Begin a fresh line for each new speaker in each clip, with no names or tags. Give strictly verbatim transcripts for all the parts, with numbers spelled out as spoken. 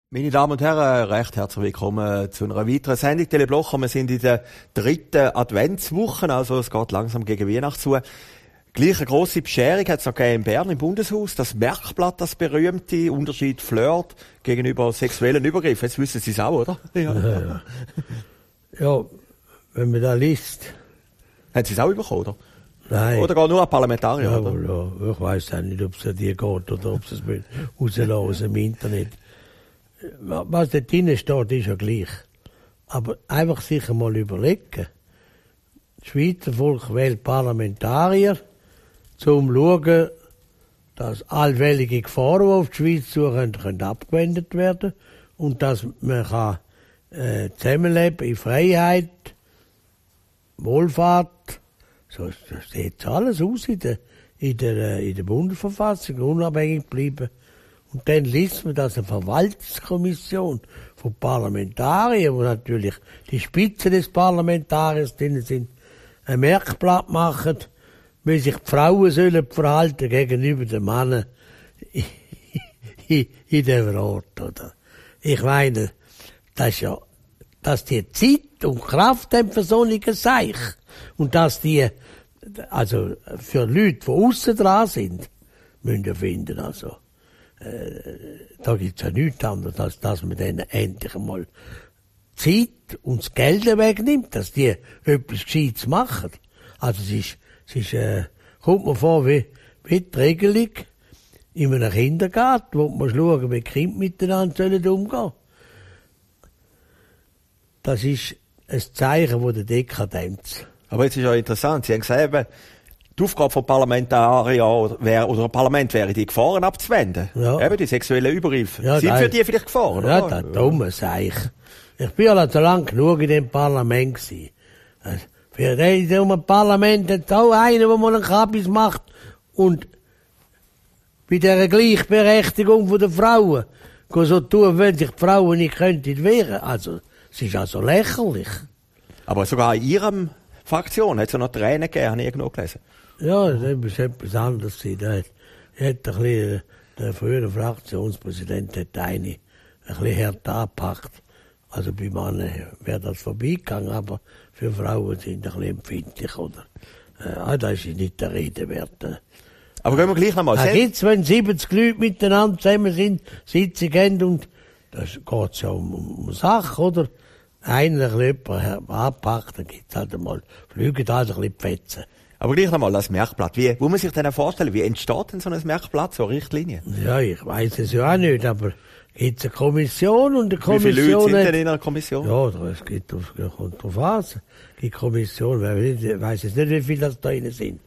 Meine Damen und Herren, recht herzlich willkommen zu einer weiteren Sendung Teleblocher. Wir sind in der dritten Adventswoche, also es geht langsam gegen Weihnachten zu. Gleich eine grosse Bescherung hat es noch gegeben in Bern im Bundeshaus. Das Merkblatt, das berühmte Unterschied Flirt gegenüber sexuellen Übergriffen. Jetzt wissen Sie es auch, oder?
Ja, ja. Ja, wenn man da liest.
Haben Sie es auch bekommen, oder?
Nein.
Oder gar nur an Parlamentarier,
ja,
oder?
Ja, ich weiss auch nicht, ob es an die geht oder ob sie es rauslassen im Internet. Was da drinnen steht, ist ja gleich. Aber einfach sich einmal überlegen. Das Schweizer Volk wählt Parlamentarier, um zu schauen, dass allfällige Gefahren, die auf die Schweiz zukommen, können abgewendet werden und dass man kann, äh, zusammenleben in Freiheit, Wohlfahrt. So sieht alles aus in der, in der, in der Bundesverfassung, unabhängig bleiben. Und dann liest man, dass eine Verwaltungskommission von Parlamentariern, wo natürlich die Spitze des Parlamentariers drin sind, ein Merkblatt machen, wie sich die Frauen sollen verhalten gegenüber den Männern in, in dem Rat, oder? Ich meine, das ist ja, dass die Zeit und Kraft haben für solche Seich. Und dass die, also, für Leute, die aussen dran sind, müssen wir finden, also. Da gibt's ja nichts anderes, als dass man denen endlich einmal Zeit und das Geld wegnimmt, dass die etwas Gescheites machen. Also es ist, es ist, äh, kommt mir vor wie, wie die Regelung in einem Kindergarten, wo man schauen, wie die Kinder miteinander sollen umgehen. Das ist ein Zeichen von der Dekadenz.
Aber jetzt ist ja interessant, Sie haben gesagt, die Aufgabe von Parlamentariern wäre, oder ein Parlament wäre, die Gefahren abzuwenden. Ja. Eben die sexuellen Übergriffe. Ja, sind für die vielleicht Gefahren,
ja,
oder?
Ja, das dumme Seich. Ich bin ja also lang genug in dem Parlament gewesen. Also, für ein Parlament hat auch einer, der mal einen Kabis macht und bei dieser Gleichberechtigung der Frauen so tun, wenn sich die Frauen nicht könnten wehren. Also, es ist also lächerlich.
Aber sogar in Ihrem Fraktion hat es ja noch Tränen gegeben, habe ich irgendwo gelesen.
Ja, das ist etwas anderes. Da hat, hat ein bisschen, der frühere Fraktionspräsident hat eine ein bisschen härter angepackt. Also bei Männern wäre das vorbeigegangen, aber für Frauen sind ein bisschen empfindlich, oder? Äh, das ist nicht der Rede wert.
Aber gehen wir gleich nochmal.
Da gibt's, wenn siebzig Leute miteinander zusammen sind, Sitzung haben und, das geht's ja um, um, um Sache, oder? Einer ein bisschen anpackt, dann gibt's halt einmal, fliegen also ein bisschen die Fetzen.
Aber gleich nochmal, das Merkblatt. Wie, wo man sich denn vorstellen, wie entsteht denn so ein Merkblatt, so Richtlinien?
Ja, ich weiss es ja auch nicht, aber gibt's eine Kommission und eine Kommission.
Wie viele Leute sind denn in einer Kommission?
Ja, es gibt, kommt drauf an. Die Kommission, ich weiss jetzt nicht, wie viele das da drin sind.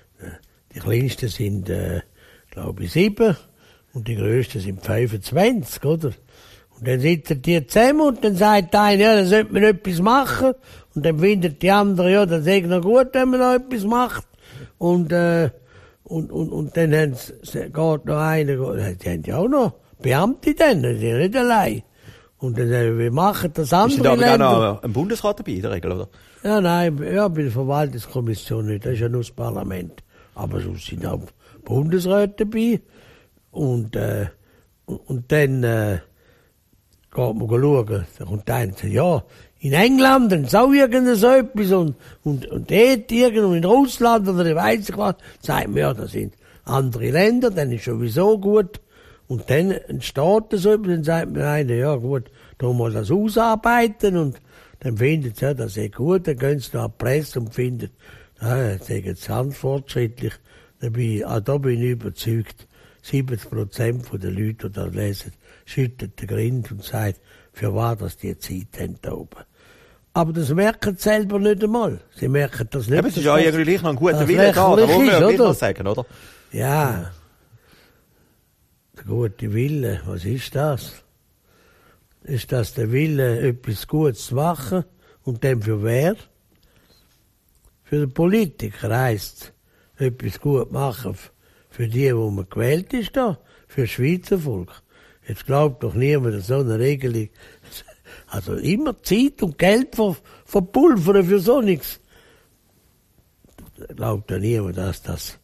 Die kleinsten sind, äh, glaube ich, sieben und die grössten sind fünfundzwanzig, oder? Und dann sitzen die zusammen und dann sagt einer, ja, da sollte man etwas machen. Und dann findet die andere, ja, das ist noch gut, wenn man noch etwas macht. Und, äh, und, und, und dann haben sie, geht noch einer, die haben ja auch noch Beamte dann, die sind nicht allein. Und dann sagen wir, wir machen das andere
Länder. Ist da aber
Länder.
auch noch ein Bundesrat dabei in der Regel, oder?
Ja, nein, ja, bei der Verwaltungskommission nicht, das ist ja nur das Parlament. Aber sonst sind auch Bundesräte dabei. Und, äh, und, und dann, äh, geht man schauen. Da kommt einer und sagt, ja, in England dann auch irgend so etwas und, und, und dort irgendwo in Russland oder ich weiss ich was, sagt man, ja, das sind andere Länder, dann ist sowieso gut. Und dann entsteht so etwas, dann sagt man einer, ja gut, da muss das ausarbeiten und dann findet sie, ja, das ist gut, dann gehen sie nach die Presse und finden, ja, das ist jetzt ganz fortschrittlich. Dabei, auch da bin ich überzeugt, siebzig Prozent der Leute, die das lesen, schüttet den Grind und sagt, für was das die Zeit haben da oben. Aber das merken sie selber nicht einmal. Sie merken das nicht.
Ja, aber es ist ja eigentlich noch ein guter Wille da, da muss man ja gleich noch sagen, oder?
Ja. Der gute Wille, was ist das? Ist das der Wille, etwas Gutes zu machen und dem für wer? Für den Politiker heisst es, etwas gut machen für die, wo man gewählt ist da, für das Schweizer Volk. Jetzt glaubt doch niemand, dass so eine Regelung, also immer Zeit und Geld verpulvern für so nichts. Glaubt doch niemand, dass das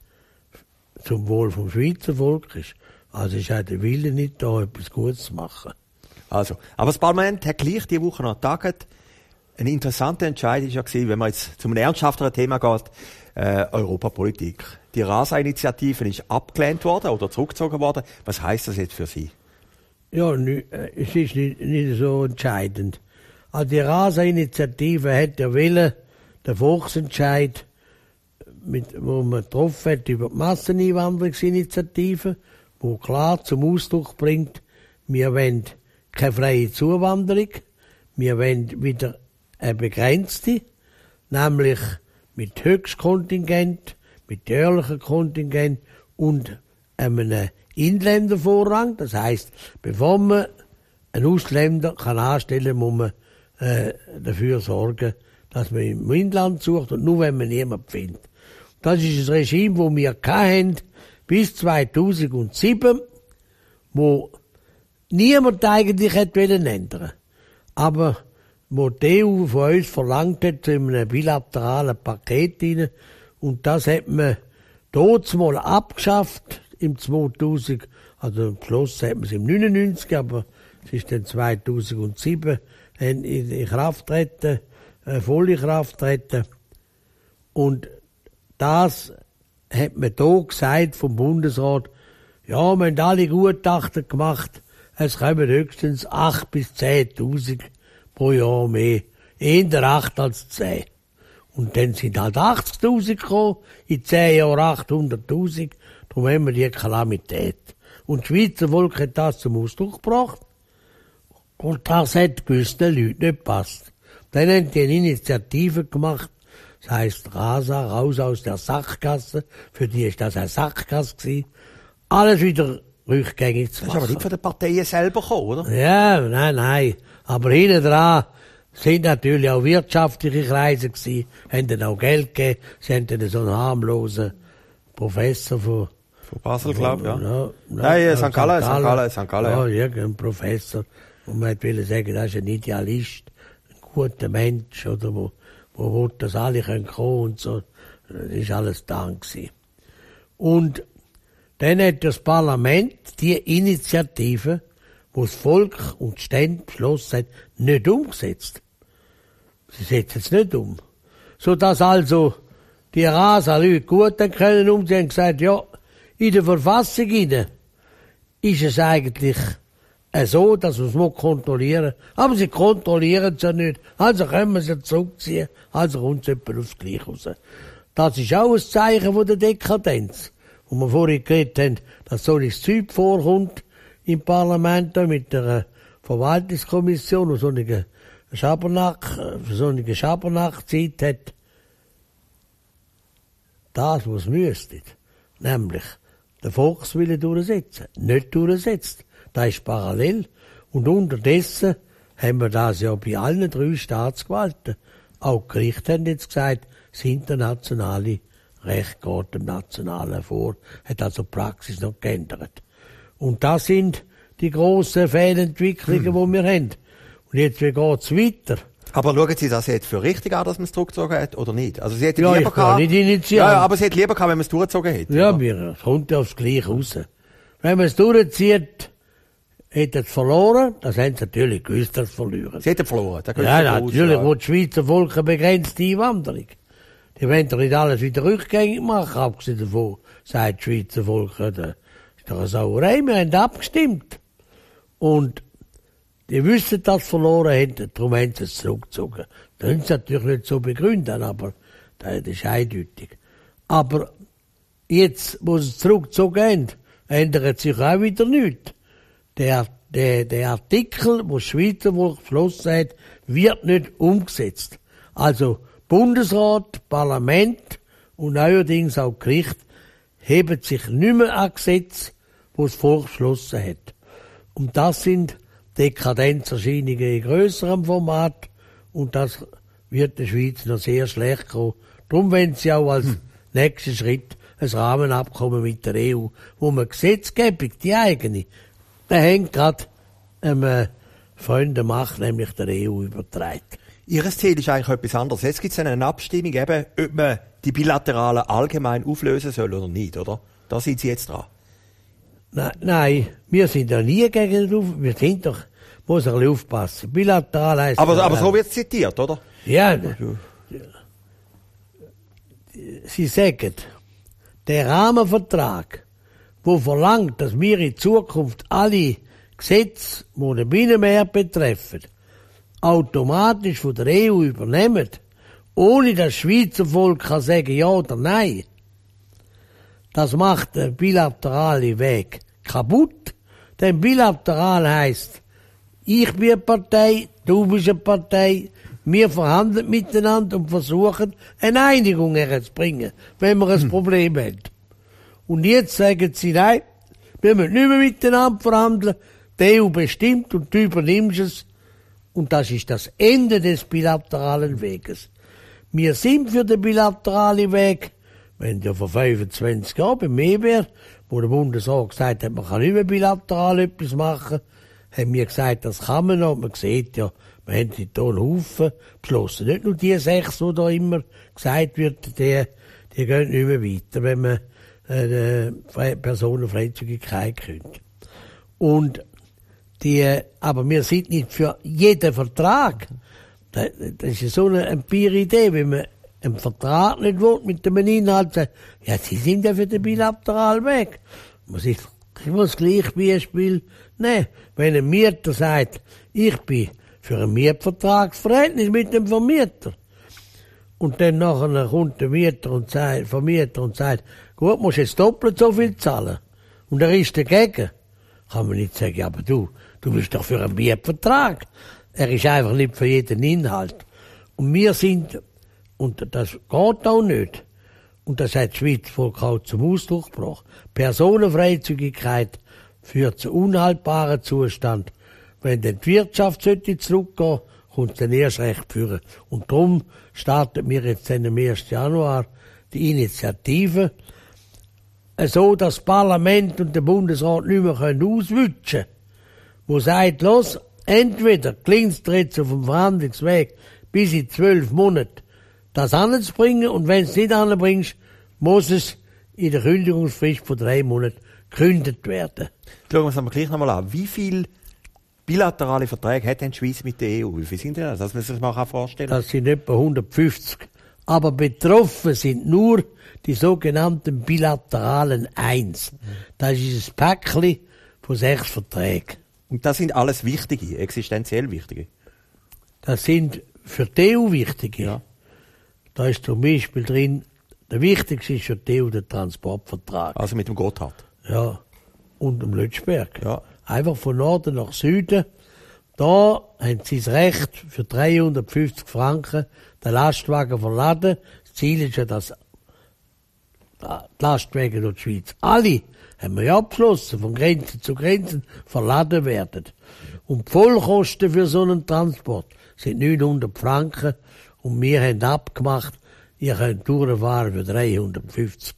zum Wohl vom Schweizer Volk ist. Also ist auch der Wille nicht da, etwas Gutes zu machen.
Also, aber das Parlament hat gleich diese Woche noch getagt. Eine interessante Entscheidung war ja, wenn man jetzt zu einem ernsthafteren Thema geht, äh, Europapolitik. Die Rasa-Initiative ist abgelehnt worden oder zurückgezogen worden. Was heisst das jetzt für Sie?
Ja, nü, äh, es ist nicht, nicht so entscheidend. Also die Rasa-Initiative hat ja wollen, den Volksentscheid, mit, wo man getroffen hat über die Masseneinwanderungsinitiative, wo klar zum Ausdruck bringt, wir wollen keine freie Zuwanderung, wir wollen wieder eine begrenzte, nämlich mit Höchstkontingent, mit jährlichem Kontingent und einem Inländervorrang. Das heisst, bevor man einen Ausländer kann anstellen kann, muss man äh, dafür sorgen, dass man im Inland sucht und nur wenn man niemanden findet. Das ist das Regime, das wir hatten bis zweitausendsieben, wo niemand eigentlich hätte ändern. Aber wo die E U von uns verlangt hat, in einem bilateralen Paket rein, und das hat man dort mal abgeschafft im zweitausend, also am Schluss hat man es im neunundneunzig, aber es ist dann zweitausendsieben in, in Kraft treten, äh, voll in Kraft treten. Und das hat man da gesagt vom Bundesrat, ja, wir haben alle Gutachten gemacht, es kommen höchstens acht bis zehntausend pro Jahr mehr. Eher acht als zehn. Und dann sind halt achtzigtausend gekommen, in zehn Jahren achthunderttausend. Darum haben wir die Kalamität. Und das Schweizer Volk hat das zum Ausdruck gebracht. Und das hat gewissen Leuten nicht gepasst. Dann haben die eine Initiative gemacht, das heisst Rasa, raus aus der Sackgasse. Für die ist das eine Sackgasse gewesen. Alles wieder rückgängig zu machen.
Das ist aber nicht von den Parteien selber gekommen, oder?
Ja, nein, nein. Aber hinten dran sind natürlich auch wirtschaftliche Kreise gewesen, haben dann auch Geld gegeben. Sie haben dann so einen harmlosen Professor von...
Von Basel, glaube ich, ja.
ja
Nein, Sankt Gallen, Sankt Gallen, Sankt Gallen.
Ja, irgendein Professor. Und man wollte sagen, das ist ein Idealist, ein guter Mensch, oder, wo, wo will, dass alle kommen können und so. Das ist alles da gewesen. Und dann hat das Parlament die Initiative, wo das Volk und die Stände beschlossen hat, nicht umgesetzt. Sie setzen es nicht um. Sodass also die Rasa-Leute gut dann können um, sie haben gesagt, ja, in der Verfassung hinein ist es eigentlich so, dass man es kontrollieren muss. Aber sie kontrollieren es ja nicht. Also können wir es ja zurückziehen. Also kommt es etwa aufs Gleiche raus. Das ist auch ein Zeichen von der Dekadenz. Wo wir vorhin geredet haben, dass so ein Zeug vorkommt im Parlament mit der Verwaltungskommission, die so eine Schabernack, so eine Schabernack-Zeit hat. Das, was müsste, nämlich den Volkswillen durchsetzen, nicht durchsetzt. Das ist parallel. Und unterdessen haben wir das ja bei allen drei Staatsgewalten. Auch die Gerichte haben jetzt gesagt, das internationale Recht geht dem Nationalen vor, hat also die Praxis noch geändert. Und das sind die grossen Fehlentwicklungen, hm. die wir haben. Und jetzt, wie geht's weiter?
Aber schauen Sie das jetzt für richtig an, dass man es zurückgezogen hat, oder nicht? Also Sie hätten
ja,
lieber
ich gehabt, nicht initiieren.
Ja, aber Sie hätten lieber gehabt, wenn man es durchgezogen hätte.
Ja, mir, es kommt ja aufs Gleiche raus. Wenn man es durchzieht, hätte es verloren, das haben sie natürlich gewusst, dass sie verlieren.
Sie hätten verloren, da
Ja, natürlich, wo das Schweizer Volk eine begrenzte Einwanderung. Die wollen doch nicht alles wieder rückgängig machen, abgesehen davon, sagt das Schweizer Volk, ja, das ist doch eine Sauerei, wir haben abgestimmt. Und die wissen, dass sie verloren haben, darum haben sie es zurückgezogen. Das können sie natürlich nicht so begründen, aber das ist eindeutig. Aber jetzt, wo sie es zurückgezogen haben, ändert sich auch wieder nichts. Der, der, der Artikel, wo das Schweizer Volk beschlossen hat, wird nicht umgesetzt. Also Bundesrat, Parlament und neuerdings auch Gericht heben sich nicht mehr an Gesetze, wo das Volk beschlossen hat. Und das sind Dekadenzerscheinungen in grösserem Format und das wird der Schweiz noch sehr schlecht kommen. Darum wollen sie auch als hm. nächsten Schritt ein Rahmenabkommen mit der E U, wo man Gesetzgebung, die eigene, der hängt gerade einem Freund der Macht, nämlich der E U, übertreibt.
Ihr Ziel ist eigentlich etwas anderes. Jetzt gibt es eine Abstimmung, eben, ob man die bilateralen allgemein auflösen soll oder nicht, oder? Da sind Sie jetzt dran.
Nein, nein, wir sind ja nie gegen den Auf. Wir sind doch, muss ein bisschen aufpassen. Bilateral heisst...
Aber, aber so wird es zitiert, oder?
Ja. Sie sagen, der Rahmenvertrag, der verlangt, dass wir in Zukunft alle Gesetze, die den Binnenmarkt betreffen, automatisch von der E U übernehmen, ohne dass das Schweizer Volk kann sagen ja oder nein. Das macht der bilaterale Weg kaputt. Denn bilateral heisst, ich bin eine Partei, du bist eine Partei, wir verhandeln miteinander und versuchen, eine Einigung herzubringen, wenn wir ein hm. Problem haben. Und jetzt sagen sie, nein, wir müssen nicht mehr miteinander verhandeln, die E U bestimmt und du übernimmst es. Und das ist das Ende des bilateralen Weges. Wir sind für den bilateralen Weg, wenn ja vor fünfundzwanzig Jahren beim E B R, wo der Bundesrat gesagt hat, man kann nicht mehr bilateral etwas machen, haben wir gesagt, das kann man noch. Man sieht ja, wir haben die tollen Haufen beschlossen. Nicht nur die sechs, die da immer gesagt wird, die, die gehen nicht mehr weiter, wenn man eine Personenfreizügigkeit könnte. Und die, aber wir sind nicht für jeden Vertrag. Das, das ist so eine empire Idee, wenn man einen Vertrag nicht will, mit dem Inhalt sagt, ja, sie sind ja für den bilateralen Weg. Muss ich, ich muss gleich Beispiel nehmen. Wenn ein Mieter sagt, ich bin für ein Mietvertragsverhältnis mit dem Vermieter. Und dann nachher kommt der Mieter und sagt, Vermieter und sagt, gut, musst jetzt doppelt so viel zahlen. Und er ist dagegen. Kann man nicht sagen, ja, aber du, du bist doch für einen Mietvertrag. Er ist einfach nicht für jeden Inhalt. Und wir sind, und das geht auch nicht, und das hat die Schweiz Volk auch zum Ausdruck gebracht, Personenfreizügigkeit führt zu unhaltbaren Zustand. Wenn dann die Wirtschaft sollte zurückgehen, kommt es dann erst recht führen. Und darum starten wir jetzt dann am ersten Januar die Initiative, so dass das Parlament und der Bundesrat nicht mehr auswutschen können. Wo sagt, los, entweder klingst du jetzt auf dem Verhandlungsweg bis in zwölf Monate das anzubringen, und wenn du es nicht anbringst, muss es in der Kündigungsfrist von drei Monaten gekündigt werden.
Schauen wir uns aber gleich nochmal an. Wie viele bilaterale Verträge hat denn die Schweiz mit der E U? Wie viele sind denn das? Das muss man sich mal vorstellen.
Das sind etwa hundertfünfzig. Aber betroffen sind nur die sogenannten bilateralen Eins. Das ist ein Päckchen von sechs Verträgen.
Und das sind alles wichtige, existenziell wichtige?
Das sind für die E U wichtige.
Ja.
Da ist zum Beispiel drin, der wichtigste ist für die E U der Transportvertrag.
Also mit dem Gotthard?
Ja. Und dem Lötschberg.
Ja.
Einfach von Norden nach Süden. Da haben sie das Recht, für dreihundertfünfzig Franken den Lastwagen verladen. Das Ziel ist ja, dass die Lastwagen durch die Schweiz alle, haben wir ja abgeschlossen, von Grenze zu Grenzen verladen werden. Und die Vollkosten für so einen Transport sind neunhundert Franken. Und wir haben abgemacht, ihr könnt durchfahren für dreihundertfünfzig.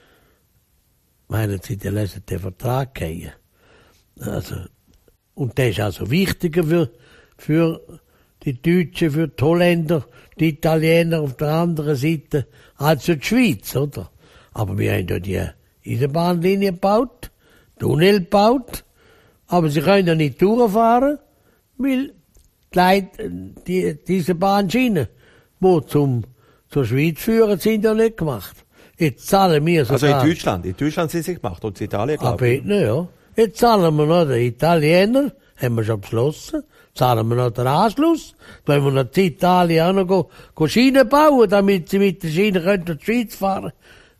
Meinen Sie, die lesen den Vertrag kennen? Also, und das ist also wichtiger für, für die Deutschen, für die Holländer, die Italiener auf der anderen Seite, als für die Schweiz, oder? Aber wir haben ja die Eisenbahnlinie gebaut, Tunnel gebaut, aber sie können ja nicht durchfahren, weil die Leute, die, diese Bahnschienen, die zum, zur Schweiz führen, sind ja nicht gemacht. Jetzt zahlen wir sogar...
Also in Deutschland, in Deutschland sind sie gemacht und in Italien, glaube ich.
Aber ja. Jetzt zahlen wir noch den Italiener, haben wir schon beschlossen, zahlen wir noch den Anschluss, wenn wir noch in Italien auch noch go, go Schienen bauen, damit sie mit der Schiene können durch die Schweiz fahren.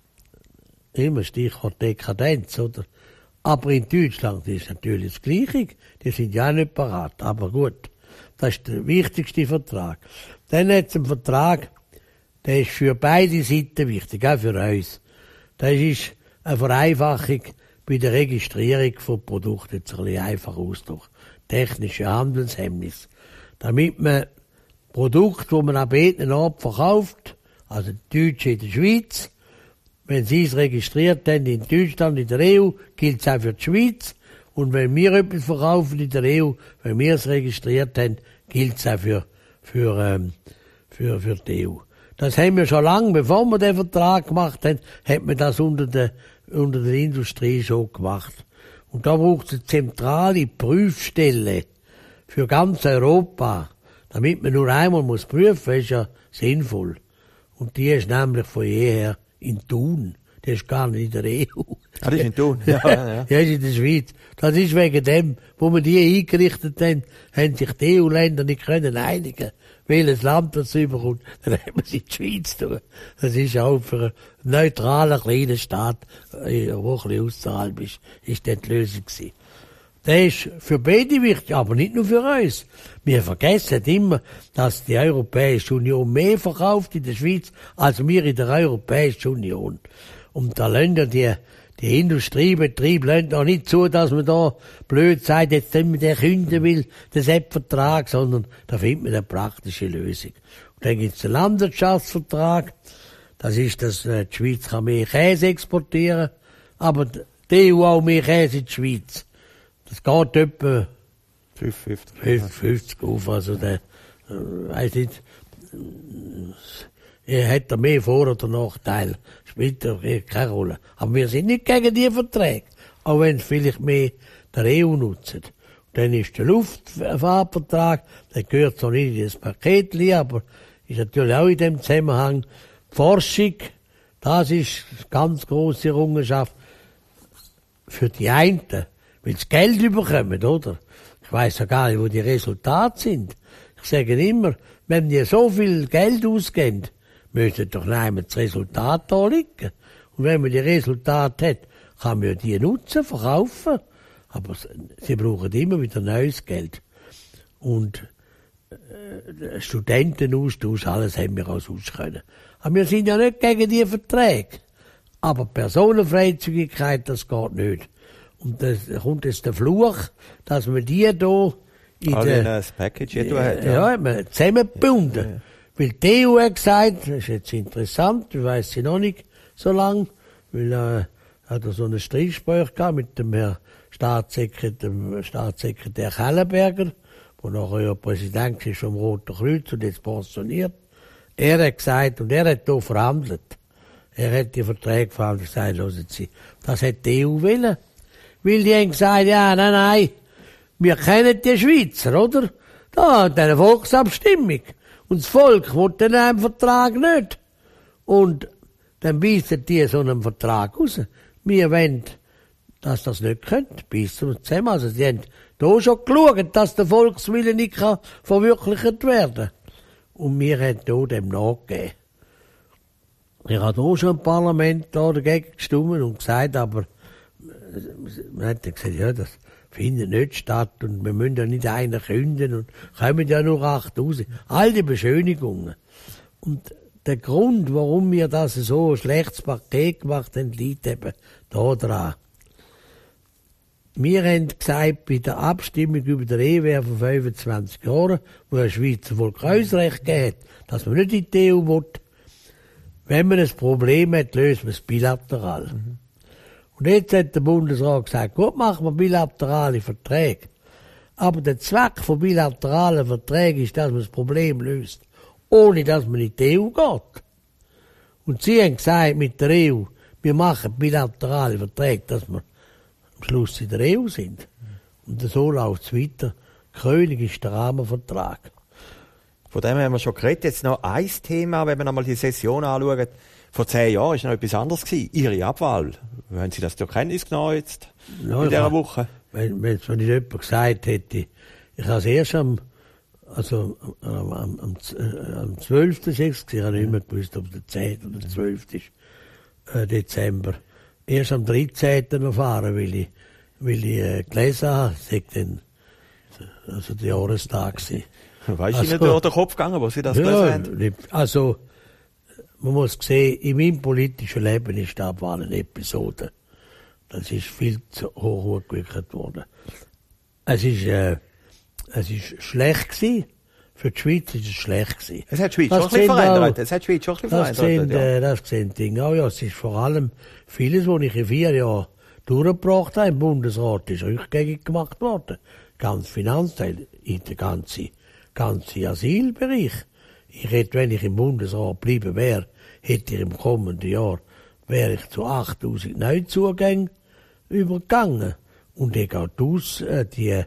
Immer Stichwort Dekadenz, oder? Aber in Deutschland ist natürlich das Gleiche. Die sind ja auch nicht parat. Aber gut, das ist der wichtigste Vertrag. Dann hat es einen Vertrag, der ist für beide Seiten wichtig, auch für uns. Das ist eine Vereinfachung bei der Registrierung von Produkten, jetzt ein bisschen einfach Ausdruck. Technische Handelshemmnis. Damit man Produkte, die man an beiden Orten verkauft, also die Deutschen in der Schweiz, wenn sie es registriert haben in Deutschland, in der E U, gilt es auch für die Schweiz. Und wenn wir etwas verkaufen in der E U, wenn wir es registriert haben, gilt es auch für, für, ähm, für, für die E U. Das haben wir schon lange, bevor wir den Vertrag gemacht haben, hat man das unter der, unter der Industrie schon gemacht. Und da braucht es eine zentrale Prüfstelle für ganz Europa, damit man nur einmal muss prüfen, ist ja sinnvoll. Und die ist nämlich von jeher in Thun. Die ist gar nicht in der E U.
Ah, die ist in Thun? Ja, ja, ja.
Die ist in der Schweiz. Das ist wegen dem, wo wir die eingerichtet haben, haben sich die E U-Länder nicht können einigen, welches Land das überkommt. Dann haben wir sie in die Schweiz tun. Das ist auch für einen neutralen kleinen Staat, der ein bisschen außerhalb ist, ist das die Lösung gewesen. Das ist für beide wichtig, aber nicht nur für uns. Wir vergessen immer, dass die Europäische Union mehr verkauft in der Schweiz, als wir in der Europäischen Union. Und da lassen ja die, die Industriebetriebe lassen auch nicht zu, dass man da blöd sagt, jetzt wenn man den künden will, den S E P-Vertrag, sondern da findet man eine praktische Lösung. Und dann gibt's den Landwirtschaftsvertrag. Das ist, dass die Schweiz kann mehr Käse exportieren, aber die E U auch mehr Käse in die Schweiz. Das geht etwa
fünfzig
fünfzig auf, also der, äh, weiss nicht, er hat da mehr Vor- oder Nachteil. Spielt doch keine Rolle. Aber wir sind nicht gegen die Verträge. Auch wenn es vielleicht mehr der E U nutzen. Dann ist der Luftfahrtvertrag, der gehört zwar nicht in das Paket, aber ist natürlich auch in dem Zusammenhang die Forschung. Das ist eine ganz grosse Errungenschaft für die einen. Weil sie Geld überkommen, oder? Ich weiss ja gar nicht, wo die Resultate sind. Ich sage immer, wenn die so viel Geld ausgeben, müsste doch nehmen das Resultat da liegen. Und wenn man die Resultate hat, kann man ja die nutzen, verkaufen. Aber sie brauchen immer wieder neues Geld. Und äh, Studentenaustausch, alles haben wir auch sonst können. Aber wir sind ja nicht gegen die Verträge. Aber Personenfreizügigkeit, das geht nicht. Und da kommt jetzt der Fluch, dass man die da in
Alle
der,
das Package ja, hat,
ja, ja zusammengebunden. Ja, ja. Weil die E U hat gesagt, das ist jetzt interessant, ich weiss sie noch nicht so lang, weil äh, hat er so ein Streitgespräch gehabt mit dem Herrn Staatssekretär, dem Staatssekretär Kellenberger, der nachher ja Präsident ist vom Roten Kreuz und jetzt pensioniert. Er hat gesagt, und er hat hier verhandelt. Er hat die Verträge verhandelt, gesagt, hören Sie, das hat die E U wollen. Weil die haben gesagt, ja, nein, nein, wir kennen die Schweizer, oder? Da hat eine Volksabstimmung. Und das Volk will dann einen Vertrag nicht. Und dann beißen die so einen Vertrag raus. Wir wollen, dass das nicht könnt, beißen uns zusammen. Also die haben da schon geschaut, dass der Volkswille nicht kann verwirklicht werden. Und wir haben da dem nachgegeben. Ich habe auch schon im Parlament da dagegen gestimmt und gesagt, aber man hat dann gesagt, ja, das findet nicht statt und wir müssen ja nicht einen künden und kommen ja nur achttausend. All die Beschönigungen. Und der Grund, warum wir das so ein schlechtes Paket gemacht haben, liegt eben da dran. Wir haben gesagt, bei der Abstimmung über den E W vor fünfundzwanzig Jahren, wo ein Schweizer Volksrecht gegeben hat, dass man nicht in die E U will, wenn man ein Problem hat, lösen wir es bilateral. Mhm. Und jetzt hat der Bundesrat gesagt, gut, machen wir bilaterale Verträge. Aber der Zweck von bilateralen Verträgen ist, dass man das Problem löst, ohne dass man in die E U geht. Und sie haben gesagt, mit der E U, wir machen bilaterale Verträge, dass wir am Schluss in der E U sind. Und so läuft es weiter. König ist der Rahmenvertrag.
Von dem haben wir schon geredet. Jetzt noch ein Thema, wenn wir nochmal die Session anschauen. Vor zehn Jahren war noch etwas anderes gewesen. Ihre Abwahl. Haben Sie das zur Kenntnis genommen jetzt? Ja, in dieser Woche?
Wenn, wenn es mir nicht jemand gesagt hätte, ich habe es erst am, also, am, am, am, am zwölften sechs ich habe nicht mehr gewusst, ob der zehnte oder zwölfte ist, äh, Dezember. Erst am dreizehnten erfahren, weil ich, weil ich, äh, gelesen habe, sagt dann, also der Jahrestag gewesen.
Weißt du
also,
nicht durch den Kopf gegangen, wo Sie das
ja,
gelesen haben?
Also, man muss sehen, in meinem politischen Leben ist die Abwahl eine Episode. Das ist viel zu hoch hochgewickelt worden. Es ist, äh, es ist schlecht gewesen. Für die Schweiz ist es schlecht gewesen.
Es hat die Schweiz schon ein bisschen verändert. Es hat die Schweiz schon ein bisschen
das
verändert.
Sind, äh, das sehen Dinge auch, ja. Es ist vor allem vieles, was ich in vier Jahren durchgebracht habe im Bundesrat, ist rückgängig gemacht worden. Ganz Finanzteil, in der ganzen, ganzen Asylbereich. Ich hätte, wenn ich im Bundesrat bleiben wäre, hätte ich im kommenden Jahr, wäre ich zu achttausend Neuzugängen übergegangen. Und ich gehe aus, äh, die,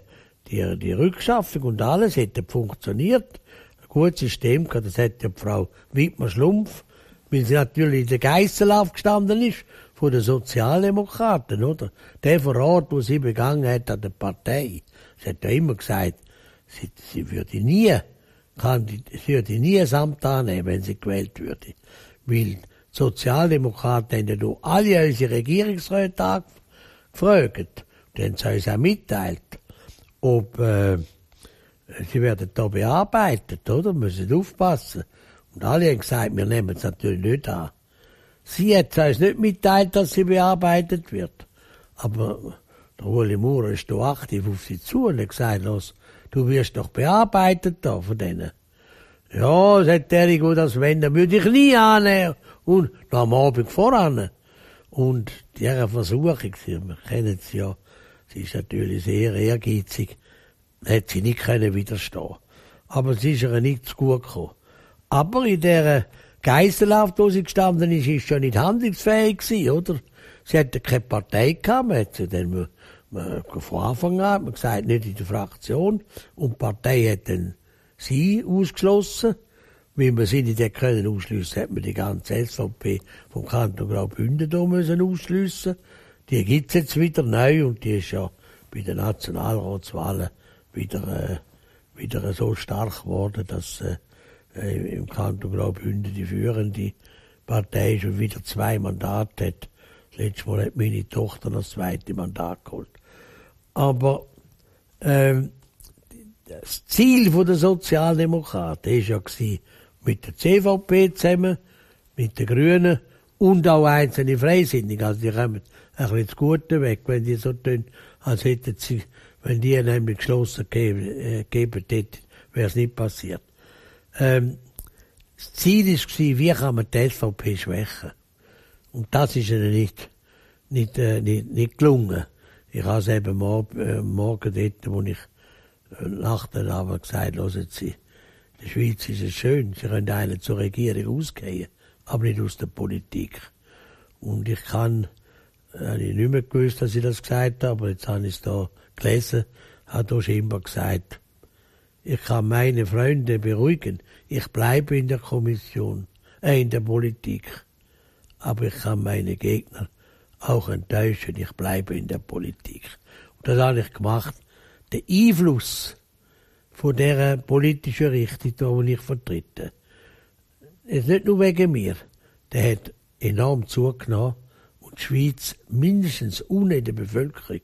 die, die Rückschaffung und alles hätte funktioniert. Ein gutes System gehabt, das hätte die Frau Wittmer-Schlumpf, weil sie natürlich in der Geißel aufgestanden ist, von den Sozialdemokraten, oder? Der Verrat, den sie begangen hat an der Partei. Sie hat ja immer gesagt, sie, sie würde nie, kann, sie würde nie ein Amt annehmen, wenn sie gewählt würde. Weil die Sozialdemokraten haben ja nur alle unsere Regierungsräte angefragt. Die haben sie uns auch mitteilt, ob, äh, sie werden da bearbeitet, oder? Müssen aufpassen. Und alle haben gesagt, wir nehmen es natürlich nicht an. Sie hat uns nicht mitteilt, dass sie bearbeitet wird. Aber der Ueli Maurer ist da aktiv auf sie zu und hat gesagt, los, du wirst doch bearbeitet da von denen. Ja, sagt der, gut, das wenn, dann würde ich nie annehmen. Und noch am Abend voran. Und diese Versuchung, wir kennen sie ja, sie ist natürlich sehr ehrgeizig, hat sie nicht können widerstehen. Aber es ist ihr nicht zu gut gekommen. Aber in dieser Geisselhaft, wo sie gestanden ist, ist schon nicht handlungsfähig gewesen, oder? Sie hatte keine Partei gehabt, man hat sie dann man, von Anfang an, man gesagt, nicht in der Fraktion, und die Partei hat dann sie ausgeschlossen. Weil wir sie nicht können ausschliessen, hat man die ganze S V P vom Kanton Graubünden da müssen ausschliessen. Die gibt's jetzt wieder neu und die ist ja bei den Nationalratswahlen wieder, äh, wieder so stark geworden, dass äh, im Kanton Graubünden die führende Partei schon wieder zwei Mandate hat. Das letzte Mal hat meine Tochter noch das zweite Mandat geholt. Aber ähm, das Ziel der Sozialdemokraten war ja, mit der C V P zusammen, mit den Grünen und auch einzelne Freisinnigen. Also die kommen ein bisschen zu Gute weg, wenn die so tun, als hätten sie, wenn die nämlich geschlossen gegeben, äh, gegeben hätten, wäre es nicht passiert. Ähm, das Ziel war, wie kann man die S V P schwächen? Und das ist ihnen nicht, nicht, äh, nicht, nicht gelungen. Ich habe es eben morgen, äh, morgen dort, wo ich äh, nach der Arbeit gesagt habe, hören Sie, in der Schweiz ist es schön, Sie können einen zur Regierung ausgehen, aber nicht aus der Politik. Und ich kann, äh, habe ich nicht mehr gewusst, dass ich das gesagt habe, aber jetzt habe ich es da gelesen, hat auch schon immer gesagt, ich kann meine Freunde beruhigen, ich bleibe in der Kommission, äh, in der Politik, aber ich kann meine Gegner auch enttäuschen, ich bleibe in der Politik. Und das habe ich gemacht. Der Einfluss von dieser politischen Richtung, die ich vertrete, ist nicht nur wegen mir, der hat enorm zugenommen und die Schweiz, mindestens ohne in der Bevölkerung,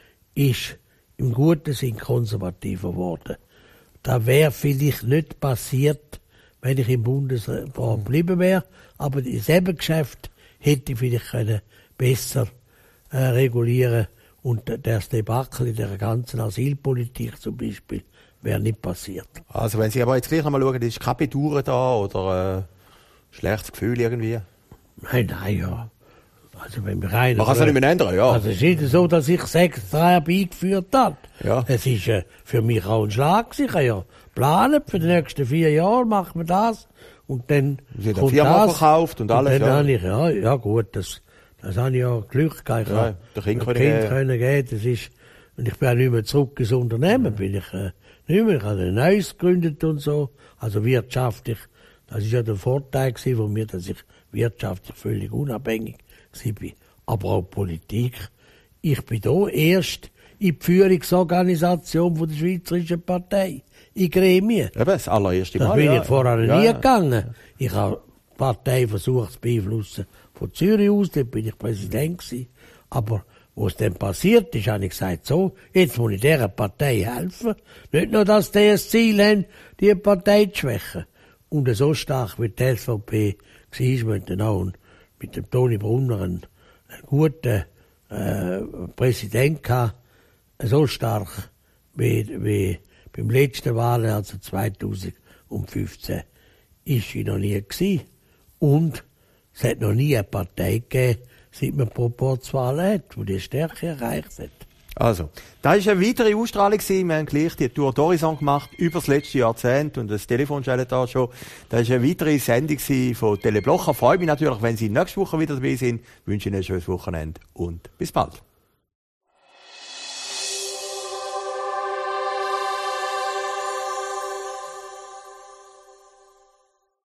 ist im guten Sinn konservativer geworden. Das wäre vielleicht nicht passiert, wenn ich im Bundesrat geblieben wäre, aber das Geschäft hätte ich vielleicht können besser äh, regulieren und das Debakel in der ganzen Asylpolitik zum Beispiel wäre nicht passiert.
Also wenn Sie aber jetzt gleich nochmal schauen, ist kein Bedauern da oder äh, schlechtes Gefühl irgendwie?
Nein, nein, ja. Also wenn wir rein,
man kann es ja nicht mehr ändern, ja.
Also es ist nicht so, dass ich sechs drei beigeführt habe.
Ja.
Es ist äh, für mich auch ein Schlag. Ich habe ja planen, für die nächsten vier Jahre machen wir das. Und dann
Sie haben eine Firma das, verkauft und alles.
Und dann
ja.
habe ich, ja, ja gut, das, das habe ich ja Glück gehabt. Ich
ja,
habe
Kind
ein Kind können geben. Das ist, und ich bin auch nicht mehr zurück ins Unternehmen. Mhm. Bin ich äh, nicht mehr. Ich habe ein neues gegründet und so. Also wirtschaftlich. Das ist ja der Vorteil von mir, dass ich wirtschaftlich völlig unabhängig war. Aber auch Politik. Ich bin da erst in die Führungsorganisation von der Schweizerischen Partei. In Gremien.
Eben, das allererste Mal.
Das bin
ja.
ich vorher
ja,
nie
ja.
gegangen. Ich habe die Partei versucht zu beeinflussen. Von Zürich aus, dort bin ich Präsident gewesen. Aber wo es dann passiert ist, habe ich gesagt, so, jetzt muss ich dieser Partei helfen. Nicht nur, dass die das Ziel haben, die Partei zu schwächen. Und so stark wie die S V P war, mit, dann auch mit dem Toni Brunner einen, einen guten äh, Präsident gehabt, so stark wie, wie beim letzten Wahl, also zweitausendfünfzehn, ist sie noch nie gewesen. Und es hat noch nie eine Partei gegeben, seit man Proporzwahlen hat, die die Stärke erreicht hat.
Also, das war eine weitere Ausstrahlung. Wir haben gleich die Tour d'Horizon gemacht über das letzte Jahrzehnt und das Telefon schaltet da schon. Das war eine weitere Sendung von Tele Blocher. Ich freue mich natürlich, wenn Sie nächste Woche wieder dabei sind. Ich wünsche Ihnen ein schönes Wochenende und bis bald.